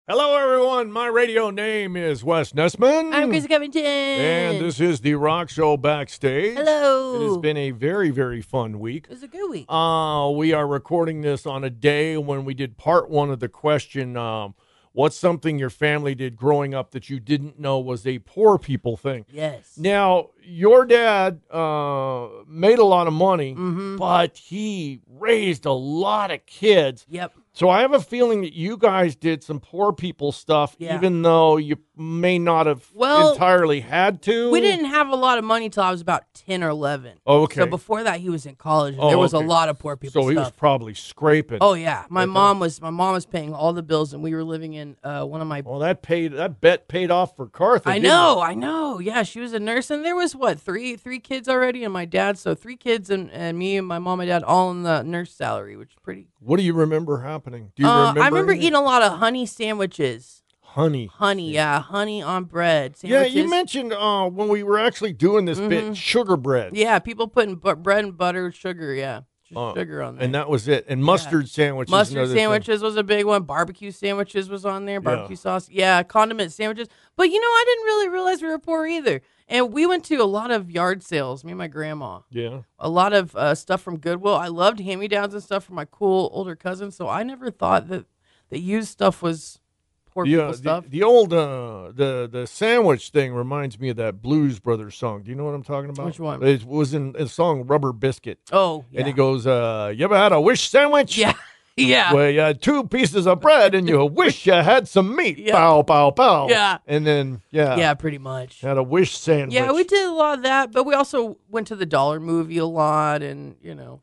Hello, everyone. My radio name is Wes Nessman. I'm Chris Covington. And this is the Rock Show Backstage. Hello. It has been a very, very fun week. It was a good week. We are recording this on a day when we did part one of the question, what's something your family did growing up that you didn't know was a poor people thing? Yes. Now, your dad made a lot of money, Mm-hmm. but he raised a lot of kids. Yep. So I have a feeling that you guys did some poor people stuff, Yeah. even though you may not have entirely had to. We didn't have a lot of money till I was about 10 or 11. Oh, okay. So before that, he was in college. And there was okay. a lot of poor people So he was stuff. probably scraping. Oh yeah, my Okay. mom was paying all the bills, and we were living in one of my. Well, that bet paid off for Cartha. I know. Yeah, she was a nurse, and there was three kids already, and my dad. So 3 kids, and me and my mom and dad all in the nurse salary, which is pretty. What do you remember happening? Do you remember? I remember anything? eating a lot of honey sandwiches. Honey, Honey on bread Yeah, sandwiches. you mentioned when we were actually doing this bit, sugar bread. Yeah, people putting bread and butter, sugar. Yeah, just sugar on there. And that was it. And mustard sandwiches. Mustard another sandwiches was a big one. Barbecue sandwiches was on there. Barbecue sauce. Yeah, condiment sandwiches. But I didn't really realize we were poor either. And we went to a lot of yard sales, me and my grandma. Yeah. A lot of stuff from Goodwill. I loved hand-me-downs and stuff from my cool older cousins. So I never thought that used stuff was poor people stuff. The old the sandwich thing reminds me of that Blues Brothers song. Do you know what I'm talking about? Which one? It was in a song Rubber Biscuit. Oh, yeah. And he goes, you ever had a wish sandwich? Yeah. Yeah. Where you had 2 pieces of bread and you wish you had some meat. Yeah. Pow, pow, pow. Yeah. And then, Yeah, pretty much. had a wish sandwich. Yeah, we did a lot of that, but we also went to the dollar movie a lot, and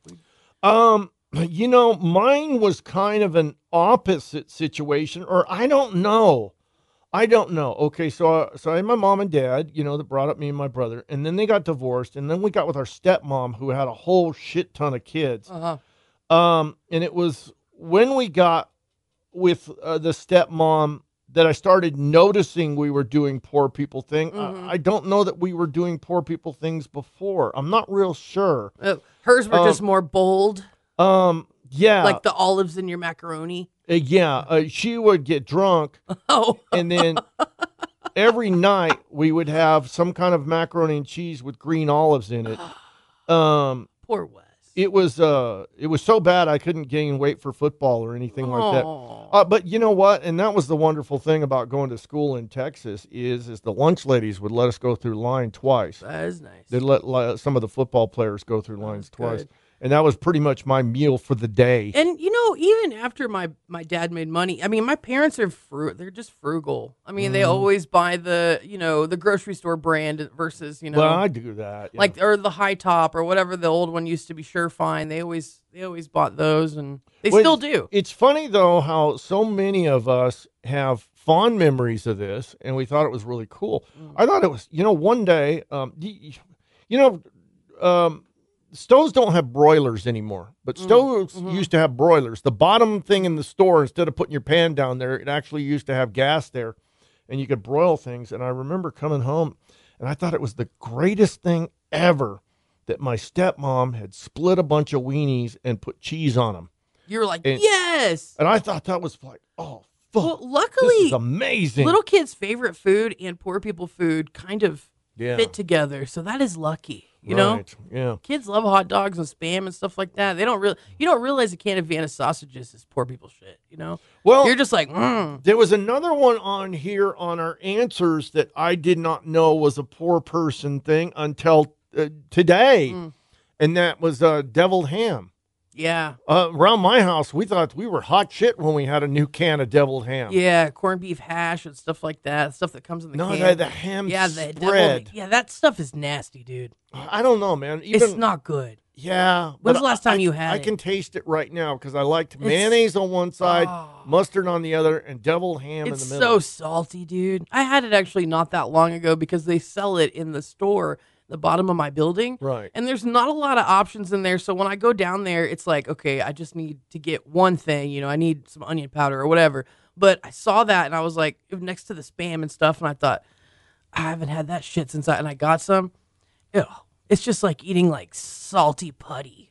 Mine was kind of an opposite situation, or I don't know. Okay, so I had my mom and dad, that brought up me and my brother, and then they got divorced, and then we got with our stepmom who had a whole shit ton of kids. Uh-huh. And it was when we got with the stepmom that I started noticing we were doing poor people thing. Mm-hmm. I don't know that we were doing poor people things before. I'm not real sure. Hers were just more bold. Yeah. Like the olives in your macaroni. She would get drunk. Oh. And then every night we would have some kind of macaroni and cheese with green olives in it. Poor Wes. It was so bad I couldn't gain weight for football or anything like that. But you know what? And that was the wonderful thing about going to school in Texas is the lunch ladies would let us go through line twice. That is nice. They'd let some of the football players go through lines twice. Good. And that was pretty much my meal for the day. And even after my dad made money, I mean, my parents are they're just frugal. I mean, they always buy the grocery store brand versus, Well, I do that. Yeah. like, or the High Top or whatever the old one used to be, Sure Fine. They always bought those, and they still do. It's funny though how so many of us have fond memories of this, and we thought it was really cool. I thought it was, one day, stoves don't have broilers anymore, but stoves used to have broilers. The bottom thing in the store, instead of putting your pan down there, it actually used to have gas there, and you could broil things. And I remember coming home, and I thought it was the greatest thing ever that my stepmom had split a bunch of weenies and put cheese on them. You were like, yes! And I thought that was like, oh, fuck. Well, luckily, this is amazing. Little kids' favorite food and poor people food kind of fit together, so that is lucky. You know, kids love hot dogs and Spam and stuff like that. You don't realize a can of Vienna sausages is poor people shit. Well, you're just like, There was another one on here on our answers that I did not know was a poor person thing until today, and that was deviled ham. Yeah. Around my house, we thought we were hot shit when we had a new can of deviled ham. Yeah, corned beef hash and stuff like that. Stuff that comes in the can. No, the ham spread. That stuff is nasty, dude. I don't know, man. It's not good. Yeah. When's the last time you had it? I can taste it right now because I liked mayonnaise on one side, mustard on the other, and deviled ham in the middle. It's so salty, dude. I had it actually not that long ago because they sell it in the store, the bottom of my building. Right. And there's not a lot of options in there. So when I go down there, it's like, okay, I just need to get one thing. I need some onion powder or whatever. But I saw that and I was like, next to the Spam and stuff. And I thought, I haven't had that shit since and I got some. Ew. It's just like eating like salty putty.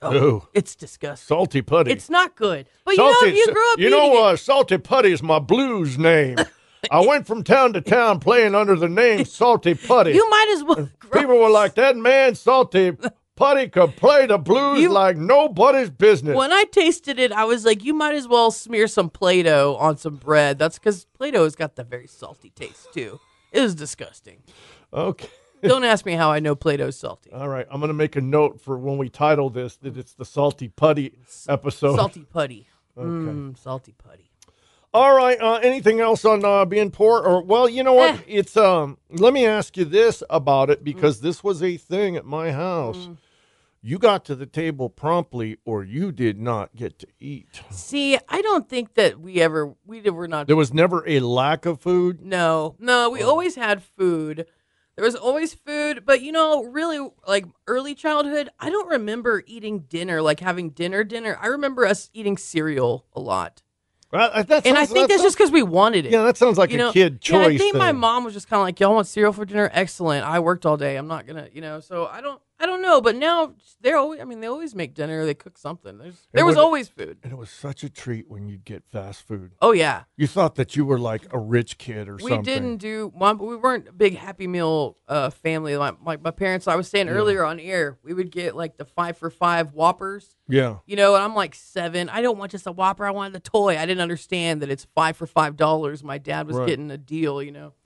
Oh, it's disgusting. Salty Putty. It's not good. But salty, if you grew up eating it. Salty Putty is my blues name. I went from town to town playing under the name Salty Putty. You might as well. People were like, that man, Salty Putty, could play the blues like nobody's business. When I tasted it, I was like, you might as well smear some Play-Doh on some bread. That's because Play-Doh has got the very salty taste, too. It was disgusting. Okay. Don't ask me how I know Play-Doh's salty. All right. I'm going to make a note for when we title this that it's the Salty Putty episode. Salty Putty. Okay. Salty Putty. All right. Anything else on being poor? Or, well, you know what? It's let me ask you this about it, because this was a thing at my house. You got to the table promptly, or you did not get to eat. See, I don't think that we were not. There was never a lack of food? No, we always had food. There was always food, but, really, like, early childhood, I don't remember eating dinner, like having dinner. I remember us eating cereal a lot. I think that's just because we wanted it. Yeah, that sounds like a kid choice. Yeah, I think my mom was just kind of like, y'all want cereal for dinner? Excellent. I worked all day. I'm not going to, so I don't know. But now they always make dinner. They cook something. There was always food. And it was such a treat when you'd get fast food. Oh, yeah. You thought that you were like a rich kid or something. We weren't a big Happy Meal family. My parents, I was saying earlier on air, we would get like the 5 for $5 Whoppers. Yeah. And I'm like 7. I don't want just a Whopper. I wanted the toy. I didn't understand that it's 5 for $5. My dad was getting a deal,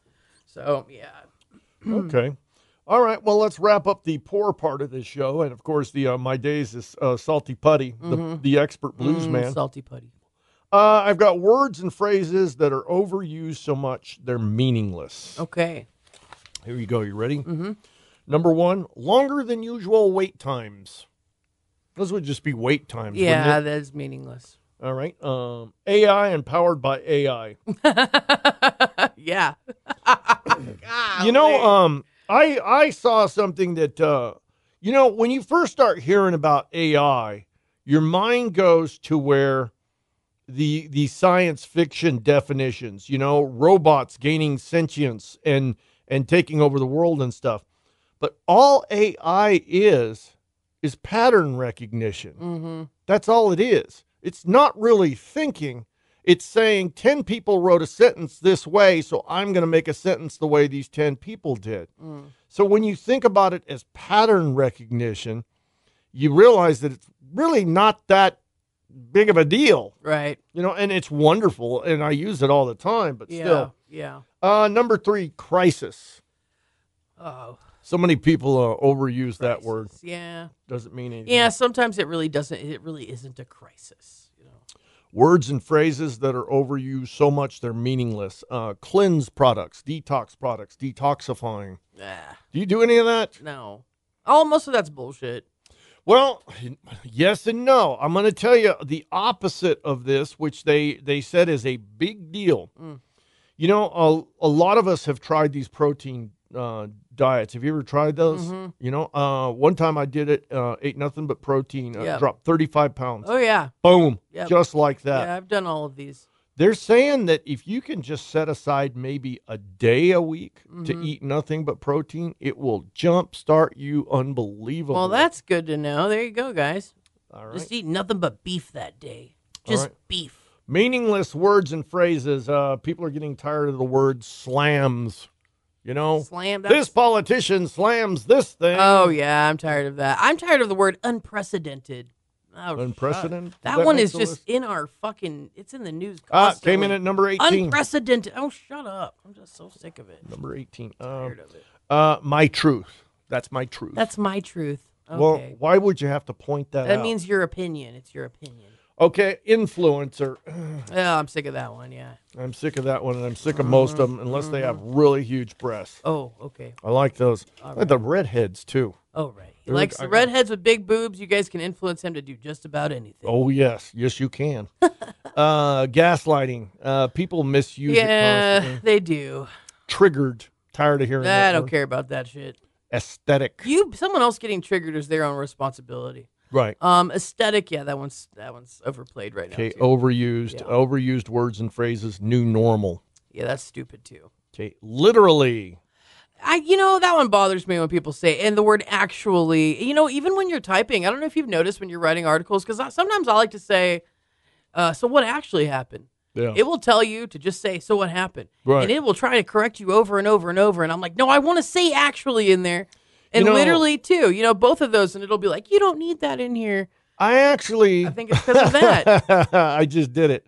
So, yeah. Okay. All right. Well, let's wrap up the poor part of this show. And, of course, the My Days is Salty Putty, the expert blues man. Salty Putty. I've got words and phrases that are overused so much they're meaningless. Okay. Here you go. You ready? Mm-hmm. Number 1, longer than usual wait times. Those would just be wait times. Yeah, that is meaningless. All right. AI and powered by AI. Yeah. I saw something that, when you first start hearing about AI, your mind goes to where the science fiction definitions, robots gaining sentience and taking over the world and stuff. But all AI is pattern recognition. Mm-hmm. That's all it is. It's not really thinking. It's saying 10 people wrote a sentence this way, so I'm going to make a sentence the way these 10 people did. So when you think about it as pattern recognition, you realize that it's really not that big of a deal. Right. And it's wonderful, and I use it all the time, but still. Yeah. Number 3, crisis. Oh. So many people overuse that word. Yeah. Doesn't mean anything. Yeah, sometimes it really doesn't. It really isn't a crisis. Words and phrases that are overused so much they're meaningless. Cleanse products, detoxifying. Do you do any of that? No. Oh, most of that's bullshit. Well, yes and no. I'm going to tell you the opposite of this, which they said is a big deal. A lot of us have tried these protein diets. Have you ever tried those? Mm-hmm. One time I did it, ate nothing but protein, dropped 35 pounds. Oh, yeah. Boom. Yep. Just like that. Yeah, I've done all of these. They're saying that if you can just set aside maybe a day a week to eat nothing but protein, it will jumpstart you unbelievably. Well, that's good to know. There you go, guys. All right. Just eat nothing but beef that day. Just beef. Meaningless words and phrases. People are getting tired of the word slams. Slam. This politician slams this thing. Oh, yeah, I'm tired of that. I'm tired of the word unprecedented. Oh, unprecedented? That one is just in our fucking, it's in the news constantly. Came in at number 18. Unprecedented. Oh, shut up. I'm just so sick of it. Number 18. Tired of it. My truth. That's my truth. That's my truth. Okay. Well, why would you have to point that out? That means your opinion. It's your opinion. Okay, influencer. Yeah, I'm sick of that one, yeah. I'm sick of that one, and I'm sick of most of them, unless they have really huge breasts. Oh, okay. I like those. All I like the redheads, too. Oh, right. He likes the redheads with big boobs. You guys can influence him to do just about anything. Oh, yes. Yes, you can. Gaslighting. People misuse it constantly. Yeah, they do. Triggered. Tired of hearing that. I don't care about that shit. Aesthetic. Someone else getting triggered is their own responsibility. Right. Aesthetic, yeah, that one's overplayed right now. Okay, overused words and phrases. New normal. Yeah, that's stupid too. Okay, literally. That one bothers me when people say, and the word actually, even when you're typing, I don't know if you've noticed when you're writing articles, because sometimes I like to say, so what actually happened? Yeah. It will tell you to just say, so what happened? Right. And it will try to correct you over and over and over. And I'm like, no, I want to say actually in there. And literally, too, both of those. And it'll be like, you don't need that in here. I think it's because of that. I just did it.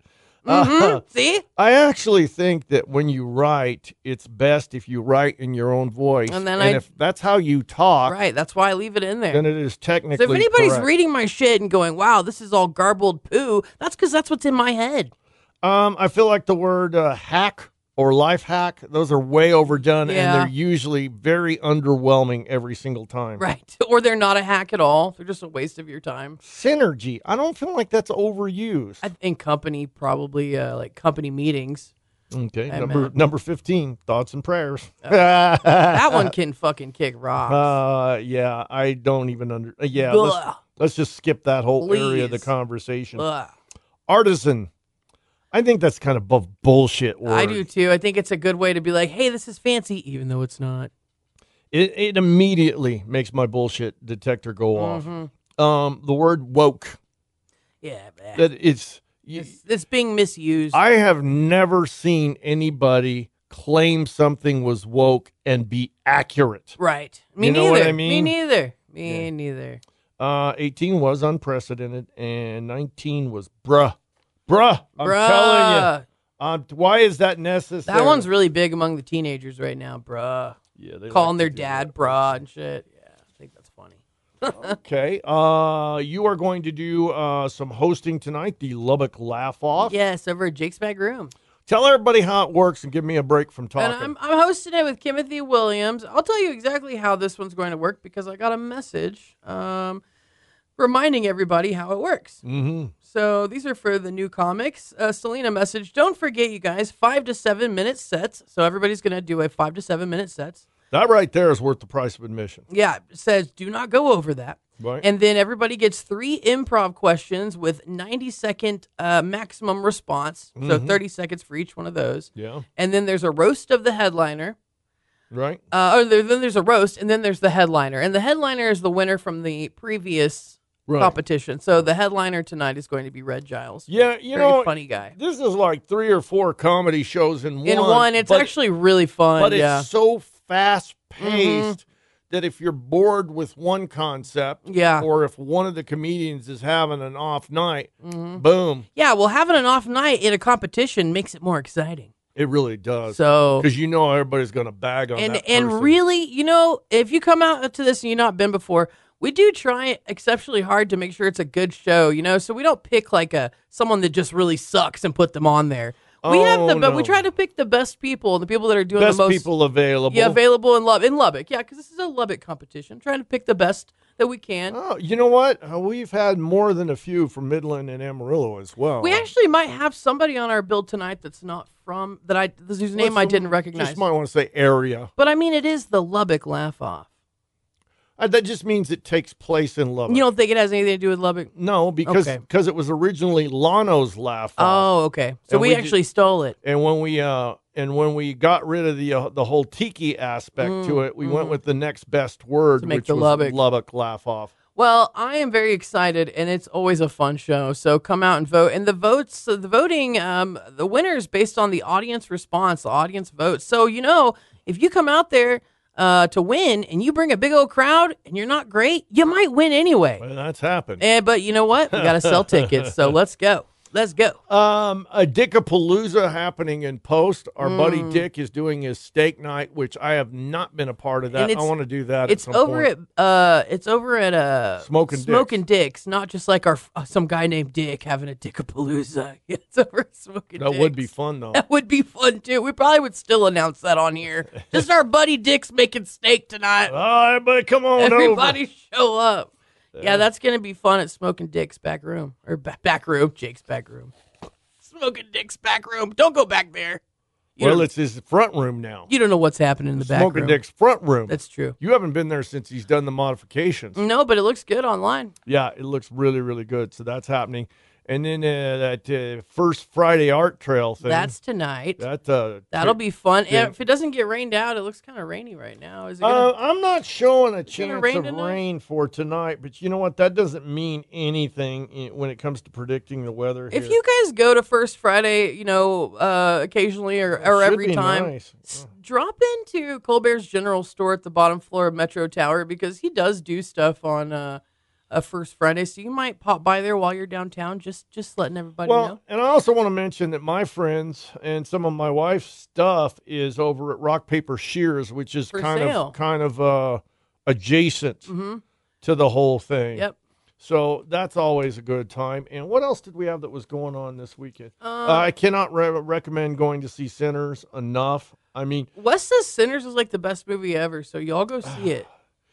See? I actually think that when you write, it's best if you write in your own voice. And if that's how you talk. Right, that's why I leave it in there. Then it is technically So if anybody's correct. reading my shit and going, wow, this is all garbled poo, that's because that's what's in my head. I feel like the word hack or life hack, those are way overdone, and they're usually very underwhelming every single time. Right. Or they're not a hack at all. They're just a waste of your time. Synergy. I don't feel like that's overused. I think company, probably like company meetings. Okay. Number 15, thoughts and prayers. That one can fucking kick rocks. Yeah, I don't even let's just skip that whole area of the conversation. Artisan. I think that's kind of bullshit word. I do too. I think it's a good way to be like, hey, this is fancy, even though it's not. It immediately makes my bullshit detector go off. The word woke. Yeah, man. That it's being misused. I have never seen anybody claim something was woke and be accurate. Right. Me neither. Know what I mean? Me neither. 18 was unprecedented, and 19 was bruh. I'm telling you. Why is that necessary? That one's really big among the teenagers right now, bruh. Yeah, they calling their dad bruh and shit. Yeah, I think that's funny. Okay. You are going to do some hosting tonight, the Lubbock Laugh Off. Yes, over at Jake's Back Room. Tell everybody how it works and give me a break from talking. And I'm hosting it with Timothy Williams. I'll tell you exactly how this one's going to work because I got a message reminding everybody how it works. Mm-hmm. So these are for the new comics. Selena message, don't forget, you guys, 5 to 7 minute sets. So everybody's going to do a 5 to 7 minute sets. That right there is worth the price of admission. Yeah, it says do not go over that. Right. And then everybody gets 3 improv questions with 90-second maximum response. Mm-hmm. So 30 seconds for each one of those. Yeah. And then there's a roast of the headliner. Right. Then there's a roast, and then there's the headliner. And the headliner is the winner from the previous competition. So the headliner tonight is going to be Red Giles. Yeah, Very funny guy. This is like 3 or 4 comedy shows in one. In one, it's actually really fun. But it's so fast-paced that if you're bored with one concept, or if one of the comedians is having an off night, boom. Yeah, well, having an off night in a competition makes it more exciting. It really does. So, because everybody's going to bag on that person. And really, if you come out to this and you've not been before, we do try exceptionally hard to make sure it's a good show, so we don't pick like someone that just really sucks and put them on there. But we try to pick the best people, the people that are doing the most people available. Yeah, available in Lubbock. Yeah, because this is a Lubbock competition. I'm trying to pick the best that we can. Oh, you know what? We've had more than a few from Midland and Amarillo as well. We actually might have somebody on our build tonight that's not from whose name I didn't recognize. Just might want to say area. But I mean, it is the Lubbock Laugh Off. That just means it takes place in Lubbock. You don't think it has anything to do with Lubbock? No, because it was originally Lano's Laugh Off. Oh, okay. So we actually stole it. And when we got rid of the whole tiki aspect to it, we went with the next best word, which was Lubbock Laugh Off. Well, I am very excited, and it's always a fun show. So come out and vote. And the voting, the winner is based on the audience response, the audience votes. So if you come out there to win and you bring a big old crowd and you're not great, you might win anyway. Well, that's happened. But you know what? We got to sell tickets. So let's go. Let's go. A Dickapalooza happening in Post. Our buddy Dick is doing his steak night, which I have not been a part of that. I want to do that. It's over at Smokin' Dick's, not just like some guy named Dick having a Dickapalooza. It's over at Smokin' Dick's. That would be fun though. That would be fun too. We probably would still announce that on here. Just our buddy Dick's making steak tonight. All right, everybody, come on Everybody show up. Yeah, that's going to be fun at Smokin' Dick's back room. Or back room. Jake's back room. Smokin' Dick's back room. Don't go back there. It's his front room now. You don't know what's happening in the back room. Smokin' Dick's front room. That's true. You haven't been there since he's done the modifications. No, but it looks good online. Yeah, it looks really, really good. So that's happening. And then that First Friday Art Trail thing. That's tonight. That'll be fun. And if it doesn't get rained out, it looks kind of rainy right now. Is it I'm not showing a chance of rain for tonight, but you know what? That doesn't mean anything when it comes to predicting the weather here. If you guys go to First Friday, occasionally or every time, nice. Drop into Colbert's General Store at the bottom floor of Metro Tower because he does do stuff on a First Friday, so you might pop by there while you're downtown, just letting everybody know. And I also want to mention that my friends and some of my wife's stuff is over at Rock Paper Shears, which is kind of adjacent to the whole thing. Yep. So that's always a good time. And what else did we have that was going on this weekend? I cannot recommend going to see Sinners enough. I mean, Wes says Sinners is like the best movie ever, so y'all go see it.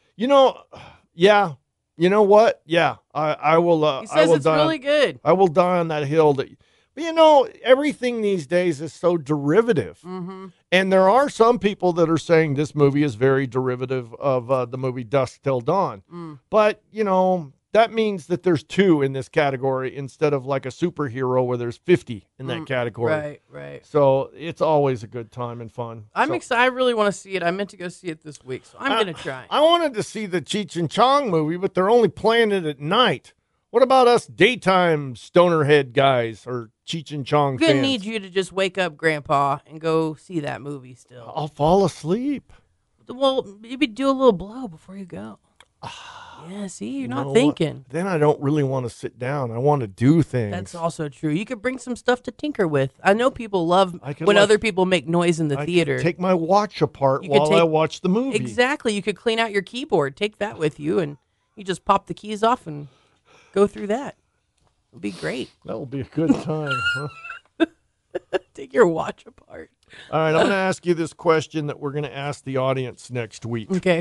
Yeah. You know what? Yeah, I will. He says it's really good. I will die on that hill. But everything these days is so derivative, and there are some people that are saying this movie is very derivative of the movie Dusk Till Dawn. But that means that there's 2 in this category instead of like a superhero where there's 50 in that category. Right. So it's always a good time and fun. I'm excited. I really want to see it. I meant to go see it this week, so I'm going to try. I wanted to see the Cheech and Chong movie, but they're only playing it at night. What about us daytime stonerhead guys or Cheech and Chong fans? I'm going to need you to just wake up, Grandpa, and go see that movie still. I'll fall asleep. Well, maybe do a little blow before you go. Yeah, see, you're not thinking. Then I don't really want to sit down. I want to do things. That's also true. You could bring some stuff to tinker with. I know people love when other people make noise in the theater. Take my watch apart while I watch the movie. Exactly. You could clean out your keyboard. Take that with you, and you just pop the keys off and go through that. It'll be great. That will be a good time. Huh? Take your watch apart. All right, I'm going to ask you this question that we're going to ask the audience next week. Okay.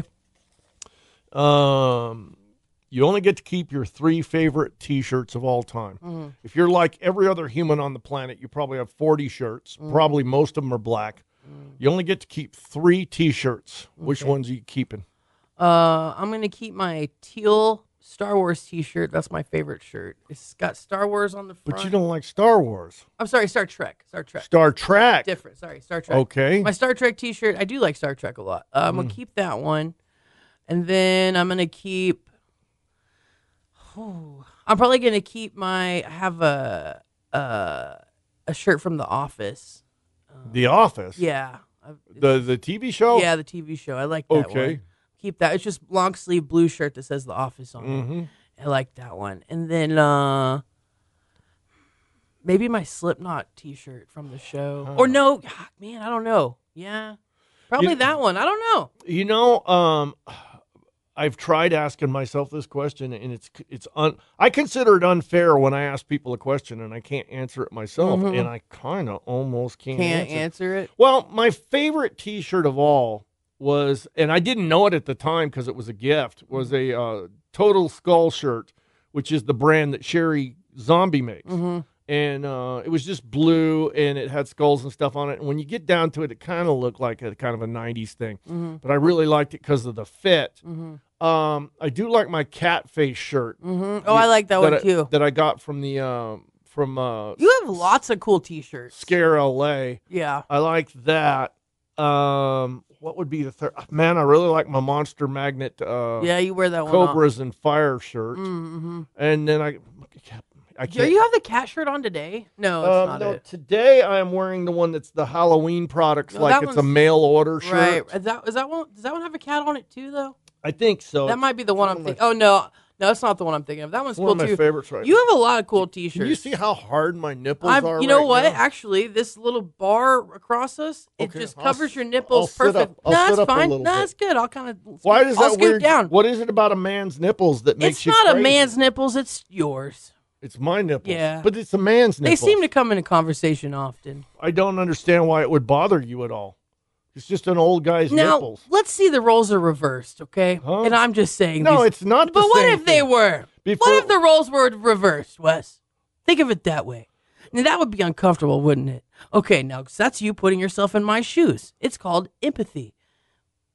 You only get to keep your 3 favorite T-shirts of all time. If you're like every other human on the planet, you probably have 40 shirts. Probably most of them are black. You only get to keep 3 T-shirts. Which ones are you keeping? I'm going to keep my teal Star Wars T-shirt. That's my favorite shirt. It's got Star Wars on the front. But you don't like Star Wars. I'm sorry, Star Trek. Star Trek. Different. Sorry, Star Trek. Okay. My Star Trek T-shirt. I do like Star Trek a lot. I'm going to keep that one. And then I'm going to keep, I'm probably going to keep I have a shirt from The Office. The Office? Yeah. The TV show? Yeah, the TV show. I like that one. Keep that. It's just long sleeve blue shirt that says The Office on it. I like that one. And then maybe my Slipknot T-shirt from the show. Or no, man, I don't know. Yeah. Probably that one. I don't know. I've tried asking myself this question, and I consider it unfair when I ask people a question and I can't answer it myself, and I kind of almost can't answer it. Well, my favorite T-shirt of all was, and I didn't know it at the time because it was a gift, was a Total Skull shirt, which is the brand that Sherry Zombie makes. And it was just blue, and it had skulls and stuff on it. And when you get down to it, it kind of looked like a kind of a 90s thing. But I really liked it because of the fit. I do like my cat face shirt. I like that one, too. That I got from the... you have lots of cool T-shirts. Scare LA. Yeah. I like that. What would be the third? Man, I really like my Monster Magnet. Yeah, you wear that one. Cobras and Fire shirt. And then I do you have the cat shirt on today? No, it's not it. Today I am wearing the one that's the Halloween products, like it's a mail order shirt. Right. Does that one have a cat on it too, though? I think so. That might be the one I'm thinking. Oh no, it's not the one I'm thinking of. That one's cool too. One of my favorites, right? You have a lot of cool T-shirts. Can you see how hard my nipples are? You know what? Now? Actually, this little bar across us, it just covers your nipples perfect. No, that's fine. No, that's good. I'll kind of. Why does that scoot down? What is it about a man's nipples that makes you? It's not crazy? A man's nipples. It's yours. It's my nipples. Yeah. But it's a man's nipples. They seem to come into conversation often. I don't understand why it would bother you at all. It's just an old guy's nipples. Now, let's see the roles are reversed, okay? Huh? And I'm just saying. No, it's not the But what same if they were? What if the roles were reversed, Wes? Think of it that way. Now, that would be uncomfortable, wouldn't it? Okay, now, that's you putting yourself in my shoes. It's called empathy.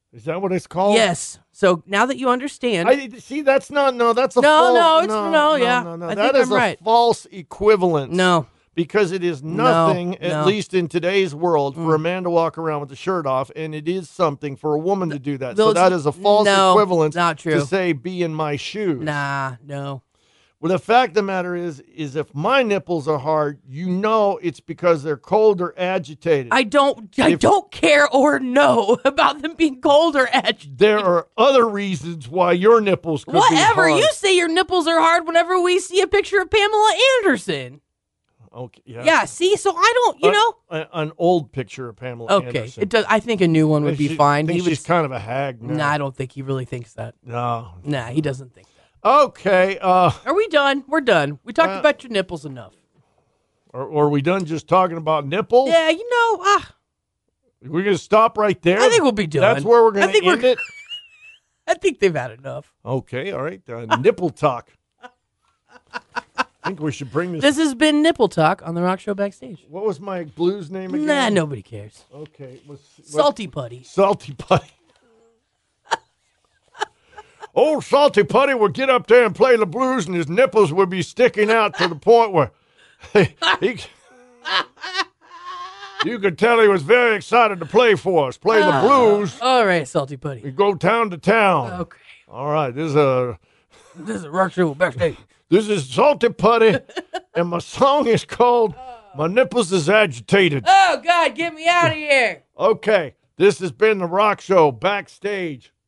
Is that what it's called? Yes. So now that you understand, see. That's not. No, that's a no. No. That is a false equivalence. No, because it is nothing, at least in today's world, for a man to walk around with the shirt off, and it is something for a woman to do that. So that is a false equivalence. Not true. To say be in my shoes. Nah, no. Well, the fact of the matter is if my nipples are hard, it's because they're cold or agitated. I don't care or know about them being cold or agitated. There are other reasons why your nipples could be hard. You say your nipples are hard whenever we see a picture of Pamela Anderson. Okay. Yeah. Yeah. See, so I don't. An old picture of Pamela Anderson. It does. I think a new one would be fine. She's kind of a hag now. Nah, I don't think he really thinks that. No. Nah, he doesn't think that. Okay. Are we done? We're done. We talked about your nipples enough. Are we done just talking about nipples? Yeah. We're gonna stop right there. I think we'll be done. That's where we're gonna end it. I think they've had enough. Okay. All right. Nipple talk. I think we should bring this. This has been Nipple Talk on the Rock Show Backstage. What was my blues name again? Nah, nobody cares. Okay. Salty Putty. Salty Putty. Old Salty Putty would get up there and play the blues, and his nipples would be sticking out to the point where you could tell he was very excited to play for us, play the blues. All right, Salty Putty. We go town to town. Okay. All right, this is a Rock Show Backstage. This is Salty Putty, and my song is called My Nipples is Agitated. Oh, God, get me out of here. Okay, this has been the Rock Show Backstage.